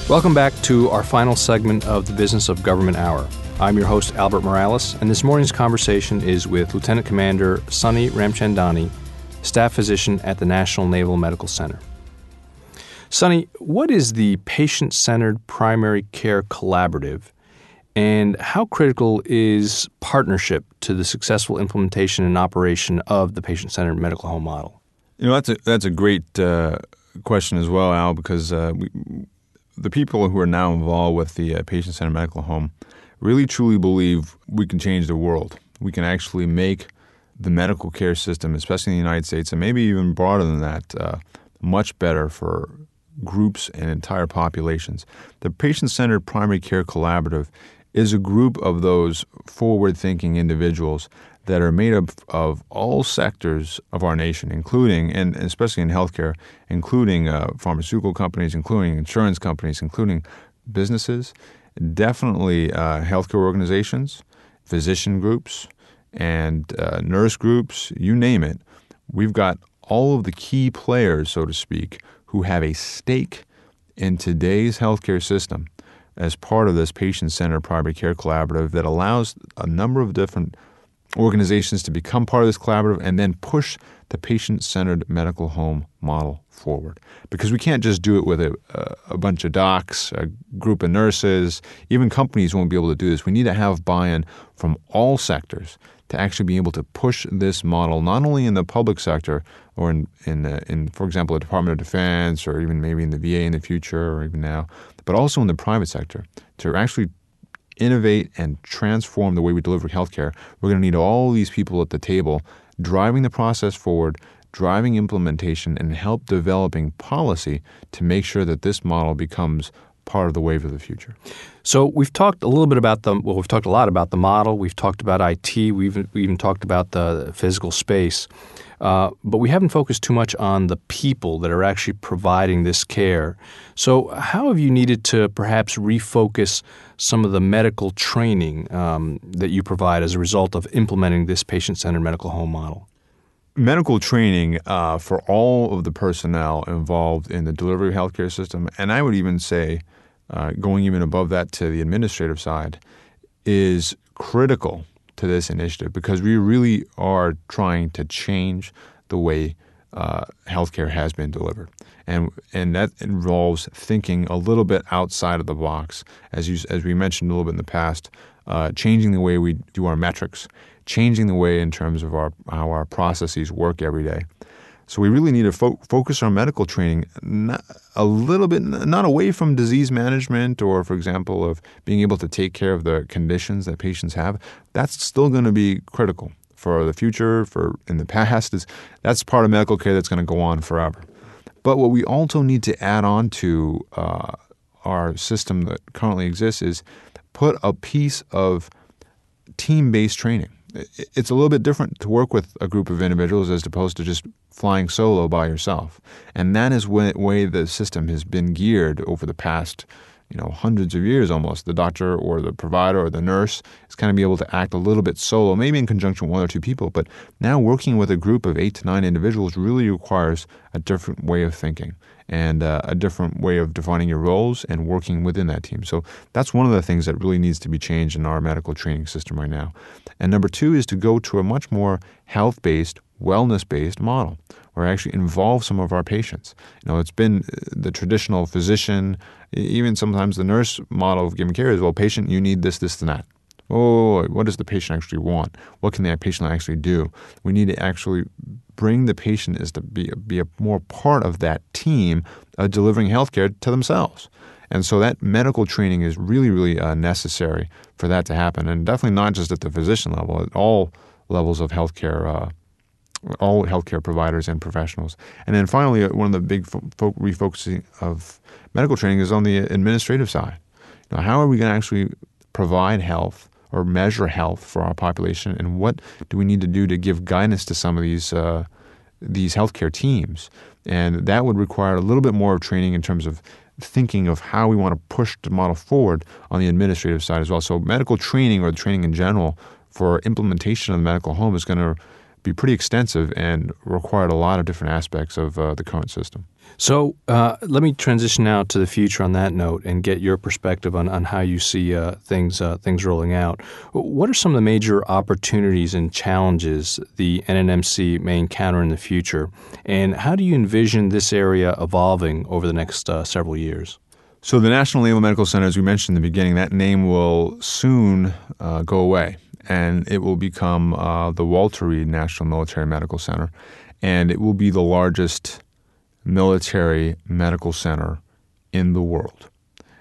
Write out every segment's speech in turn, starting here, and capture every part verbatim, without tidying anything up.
Welcome back to our final segment of the Business of Government Hour. I'm your host, Albert Morales, and this morning's conversation is with Lieutenant Commander Sunny Ramchandani, Staff Physician at the National Naval Medical Center. Sunny, what is the Patient-Centered Primary Care Collaborative, and how critical is partnership to the successful implementation and operation of the patient-centered medical home model? You know, that's a, that's a great uh, question as well, Al, because uh, we, the people who are now involved with the uh, patient-centered medical home really truly believe we can change the world. We can actually make the medical care system, especially in the United States, and maybe even broader than that, uh, much better for groups and entire populations. The Patient-Centered Primary Care Collaborative is a group of those forward-thinking individuals that are made up of all sectors of our nation, including, and especially in healthcare, including uh, pharmaceutical companies, including insurance companies, including businesses, definitely uh, healthcare organizations, physician groups, and uh, nurse groups, you name it. We've got all of the key players, so to speak, who have a stake in today's healthcare system as part of this patient-centered primary care collaborative that allows a number of different organizations to become part of this collaborative and then push the patient-centered medical home model forward. Because we can't just do it with a, a bunch of docs, a group of nurses. Even companies won't be able to do this. We need to have buy-in from all sectors to actually be able to push this model, not only in the public sector or in, in, uh, in, for example, the Department of Defense or even maybe in the V A in the future or even now, but also in the private sector to actually innovate and transform the way we deliver healthcare. We're going to need all these people at the table driving the process forward, driving implementation, and help developing policy to make sure that this model becomes part of the wave of the future. So we've talked a little bit about the, well, we've talked a lot about the model. We've talked about I T. We've we even talked about the physical space. Uh, but we haven't focused too much on the people that are actually providing this care. So how have you needed to perhaps refocus some of the medical training um, that you provide as a result of implementing this patient-centered medical home model? Medical training uh, for all of the personnel involved in the delivery of healthcare system, and I would even say uh, going even above that to the administrative side, is critical to this initiative because we really are trying to change the way uh, healthcare has been delivered. And and that involves thinking a little bit outside of the box, as you, as we mentioned a little bit in the past, uh, changing the way we do our metrics, changing the way in terms of our how our processes work every day. So we really need to fo- focus our medical training not, a little bit, not away from disease management or, for example, of being able to take care of the conditions that patients have. That's still going to be critical for the future, for in the past. Is that's part of medical care that's going to go on forever. But what we also need to add on to uh, our system that currently exists is put a piece of team-based training. It's a little bit different to work with a group of individuals as opposed to just flying solo by yourself. And that is the way the system has been geared over the past, you know, hundreds of years almost. The doctor or the provider or the nurse is kind of be able to act a little bit solo, maybe in conjunction with one or two people. But now working with a group of eight to nine individuals really requires a different way of thinking and uh, a different way of defining your roles and working within that team. So that's one of the things that really needs to be changed in our medical training system right now. And number two is to go to a much more health-based, wellness-based model where I actually involve some of our patients. You know, it's been the traditional physician, even sometimes the nurse model of giving care is, well, patient, you need this, this, and that. Oh, what does the patient actually want? What can the patient actually do? We need to actually bring the patient as to be, be a more part of that team of delivering healthcare to themselves. And so that medical training is really, really uh, necessary for that to happen. And definitely not just at the physician level, at all levels of healthcare, uh, all healthcare providers and professionals. And then finally, one of the big fo- fo- refocusing of medical training is on the administrative side. You know, how are we going to actually provide health or measure health for our population, and what do we need to do to give guidance to some of these uh, these healthcare teams? And that would require a little bit more of training in terms of thinking of how we want to push the model forward on the administrative side as well. So medical training or training in general for implementation of the medical home is going to be pretty extensive and required a lot of different aspects of uh, the current system. So uh, let me transition now to the future on that note and get your perspective on, on how you see uh, things uh, things rolling out. What are some of the major opportunities and challenges the N N M C may encounter in the future, and how do you envision this area evolving over the next uh, several years? So the National Naval Medical Center, as we mentioned in the beginning, that name will soon uh, go away, and it will become uh, the Walter Reed National Military Medical Center, and it will be the largest military medical center in the world.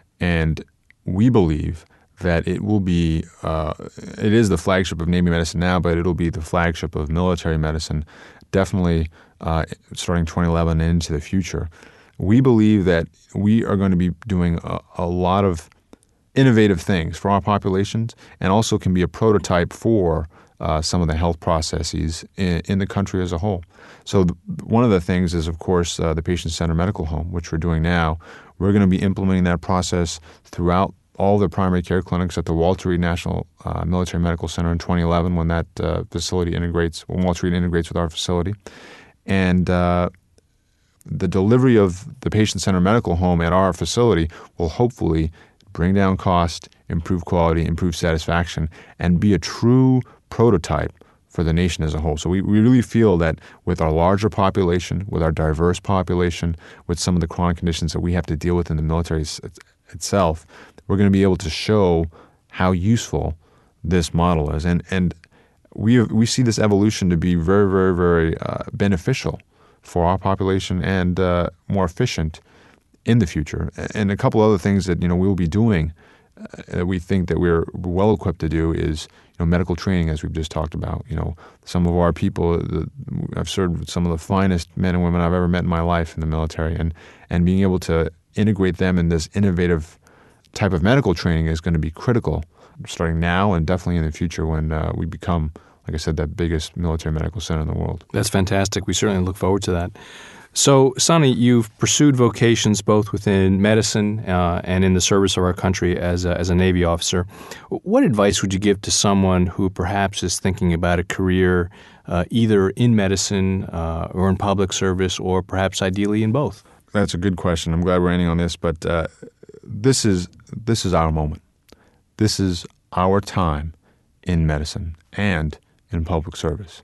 And we believe that it will be, uh, it is the flagship of Navy medicine now, but it'll be the flagship of military medicine, definitely uh, starting twenty eleven and into the future. We believe that we are going to be doing a, a lot of innovative things for our populations, and also can be a prototype for uh, some of the health processes in, in the country as a whole. So the, one of the things is, of course, uh, the patient-centered medical home, which we're doing now. We're going to be implementing that process throughout all the primary care clinics at the Walter Reed National uh, Military Medical Center in twenty eleven, when that uh, facility integrates, when Walter Reed integrates with our facility. And uh, the delivery of the patient-centered medical home at our facility will hopefully bring down cost, improve quality, improve satisfaction, and be a true prototype for the nation as a whole. So we, we really feel that with our larger population, with our diverse population, with some of the chronic conditions that we have to deal with in the military itself, we're going to be able to show how useful this model is. And and we we see this evolution to be very, very, very uh, beneficial for our population and uh, more efficient in the future. And a couple other things that, you know, we'll be doing uh, that we think that we're well equipped to do is, you know, medical training, as we've just talked about. You know, some of our people, the, I've served with some of the finest men and women I've ever met in my life in the military, and and being able to integrate them in this innovative type of medical training is going to be critical, starting now and definitely in the future when uh, we become, like I said, that biggest military medical center in the world. That's fantastic. We certainly look forward to that. So, Sonny, you've pursued vocations both within medicine uh, and in the service of our country as a, as a Navy officer. What advice would you give to someone who perhaps is thinking about a career uh, either in medicine uh, or in public service, or perhaps ideally in both? That's a good question. I'm glad we're ending on this, but uh, this is this is our moment. This is our time in medicine and in public service.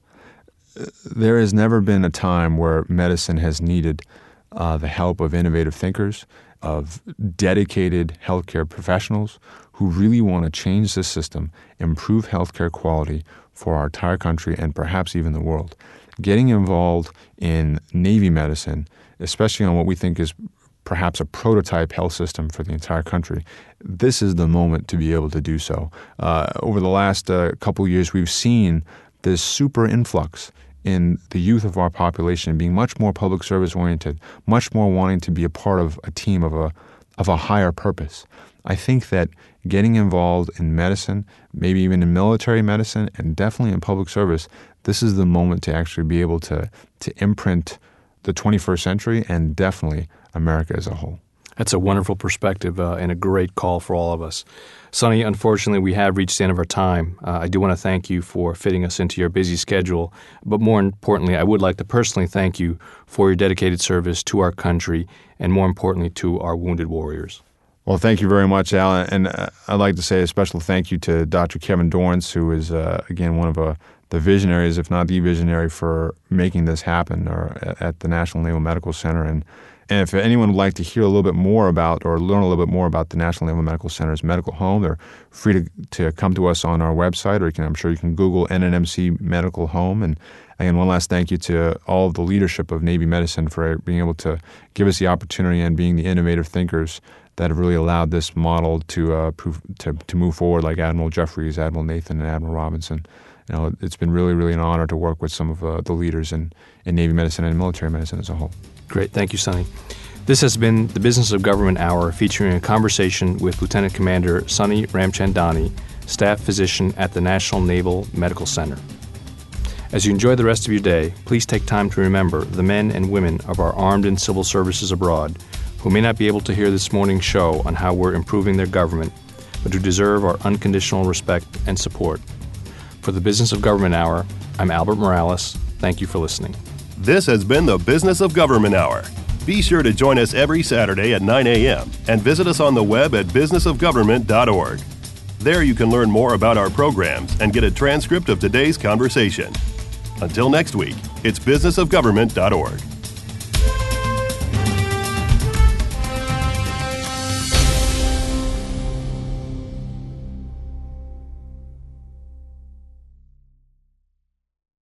There has never been a time where medicine has needed uh, the help of innovative thinkers, of dedicated healthcare professionals who really want to change the system, improve healthcare quality for our entire country and perhaps even the world. Getting involved in Navy medicine, especially on what we think is perhaps a prototype health system for the entire country, this is the moment to be able to do so. Uh, over the last uh, couple of years, we've seen this super influx in the youth of our population being much more public service oriented, much more wanting to be a part of a team of a of a higher purpose. I think that getting involved in medicine, maybe even in military medicine, and definitely in public service, this is the moment to actually be able to to imprint the twenty-first century and definitely America as a whole. That's a wonderful perspective uh, and a great call for all of us. Sonny, unfortunately, we have reached the end of our time. Uh, I do want to thank you for fitting us into your busy schedule, but more importantly, I would like to personally thank you for your dedicated service to our country and, more importantly, to our wounded warriors. Well, thank you very much, Al. And uh, I'd like to say a special thank you to Doctor Kevin Dorrance, who is, uh, again, one of uh, the visionaries, if not the visionary, for making this happen or at the National Naval Medical Center. And And if anyone would like to hear a little bit more about or learn a little bit more about the National Naval Medical Center's medical home, they're free to, to come to us on our website, or you can, I'm sure you can Google N N M C Medical Home. And again, one last thank you to all of the leadership of Navy medicine for being able to give us the opportunity and being the innovative thinkers that have really allowed this model to uh, prove, to, to move forward, like Admiral Jeffries, Admiral Nathan, and Admiral Robinson. You know, it's been really, really an honor to work with some of uh, the leaders in, in Navy medicine and military medicine as a whole. Great. Thank you, Sonny. This has been the Business of Government Hour, featuring a conversation with Lieutenant Commander Sonny Ramchandani, staff physician at the National Naval Medical Center. As you enjoy the rest of your day, please take time to remember the men and women of our armed and civil services abroad who may not be able to hear this morning's show on how we're improving their government, but who deserve our unconditional respect and support. For the Business of Government Hour, I'm Albert Morales. Thank you for listening. This has been the Business of Government Hour. Be sure to join us every Saturday at nine a.m. and visit us on the web at business of government dot org. There you can learn more about our programs and get a transcript of today's conversation. Until next week, it's business of government dot org.